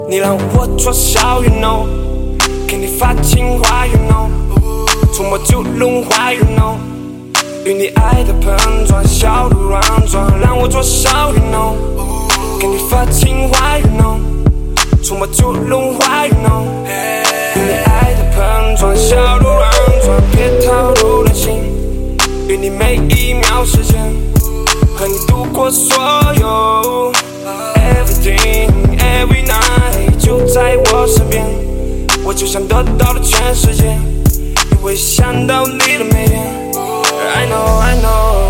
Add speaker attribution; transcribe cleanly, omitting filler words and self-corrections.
Speaker 1: 你让我灼烧 you know， 给你发情话 you know， 触摸九龙花 you know， 与你爱的碰撞，小鹿乱撞，让我灼烧 you know， 给你发情话 you know， 触摸九龙花 you know， 与你爱的碰撞，小鹿乱撞，别套路任性，与你每一秒时间，和你度过所有 everything every night， 就在我身边，我就像得到了全世界，因为想到你的眉眼。I know I know